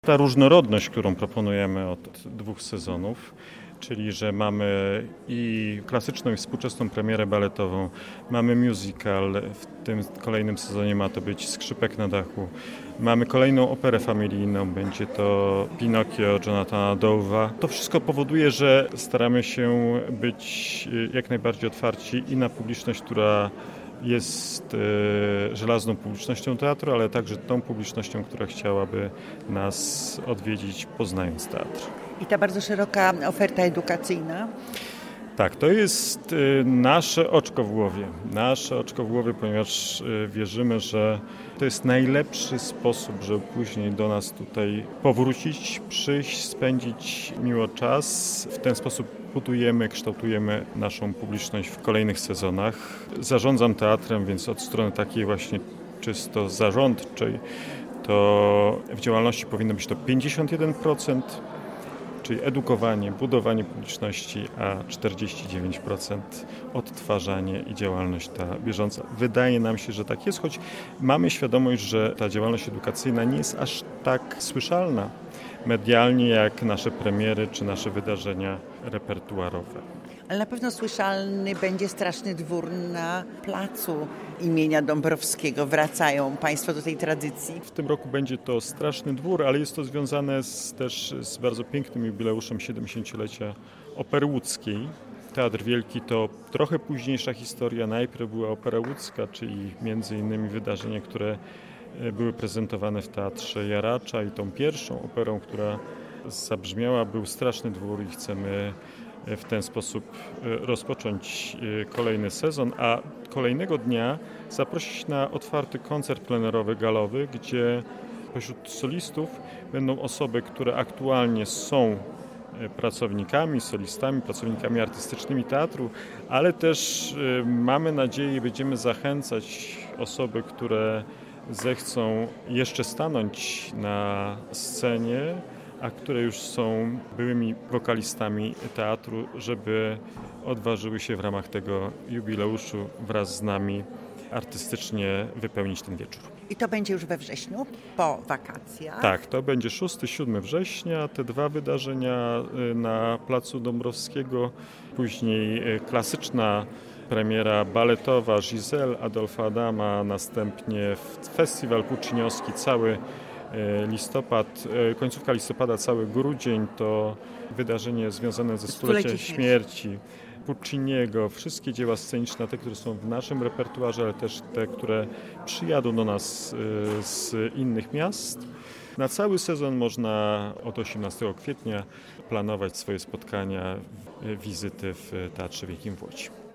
Ta różnorodność, którą proponujemy od 2 sezonów, czyli że mamy i klasyczną i współczesną premierę baletową, mamy musical, w tym kolejnym sezonie ma to być Skrzypek na dachu, mamy kolejną operę familijną, będzie to Pinokio Jonathana Dove'a. To wszystko powoduje, że staramy się być jak najbardziej otwarci i na publiczność, która jest żelazną publicznością teatru, ale także tą publicznością, która chciałaby nas odwiedzić, poznając teatr. I ta bardzo szeroka oferta edukacyjna? Tak, to jest nasze oczko w głowie. Nasze oczko w głowie, ponieważ wierzymy, że to jest najlepszy sposób, żeby później do nas tutaj powrócić, przyjść, spędzić miło czas. W ten sposób budujemy, kształtujemy naszą publiczność w kolejnych sezonach. Zarządzam teatrem, więc od strony takiej właśnie czysto zarządczej to w działalności powinno być to 51%, czyli edukowanie, budowanie publiczności, a 49% odtwarzanie i działalność ta bieżąca. Wydaje nam się, że tak jest, choć mamy świadomość, że ta działalność edukacyjna nie jest aż tak słyszalna medialnie jak nasze premiery czy nasze wydarzenia repertuarowe. Ale na pewno słyszalny będzie Straszny Dwór na placu imienia Dąbrowskiego. Wracają Państwo do tej tradycji. W tym roku będzie to Straszny Dwór, ale jest to związane też z bardzo pięknym jubileuszem 70-lecia Opery Łódzkiej. Teatr Wielki to trochę późniejsza historia. Najpierw była Opera Łódzka, czyli między innymi wydarzenia, które były prezentowane w Teatrze Jaracza i tą pierwszą operą, która zabrzmiała, był Straszny Dwór i chcemy w ten sposób rozpocząć kolejny sezon, a kolejnego dnia zaprosić na otwarty koncert plenerowy, galowy, gdzie pośród solistów będą osoby, które aktualnie są pracownikami, solistami, pracownikami artystycznymi teatru, ale też mamy nadzieję i będziemy zachęcać osoby, które zechcą jeszcze stanąć na scenie, a które już są byłymi wokalistami teatru, żeby odważyły się w ramach tego jubileuszu wraz z nami artystycznie wypełnić ten wieczór. I to będzie już we wrześniu, po wakacjach? Tak, to będzie 6-7 września, te 2 wydarzenia na Placu Dąbrowskiego, później klasyczna premiera baletowa Giselle Adolfa Adama, następnie festiwal pucciniowski cały listopad, końcówka listopada, cały grudzień to wydarzenie związane ze stuleciem śmierci Pucciniego. Wszystkie dzieła sceniczne, te, które są w naszym repertuarze, ale też te, które przyjadą do nas z innych miast. Na cały sezon można od 18 kwietnia planować swoje spotkania, wizyty w Teatrze Wielkim w Łodzi.